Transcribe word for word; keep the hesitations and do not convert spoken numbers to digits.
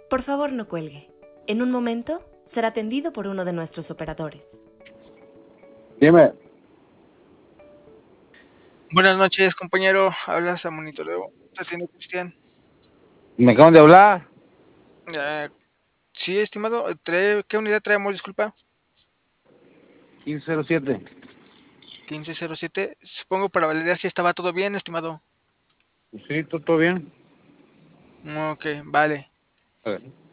Por favor, no cuelgue. En un momento será atendido por uno de nuestros operadores. Dime. Buenas noches, compañero. Hablas a monitoreo. ¿Te atiende Cristian? ¿Me acaban de hablar? Eh, sí, estimado. Trae- ¿Qué unidad traemos? Disculpa. quince cero siete. quince cero siete. Supongo para validar si estaba todo bien, estimado. Sí, todo, todo bien. Ok, vale. A ver.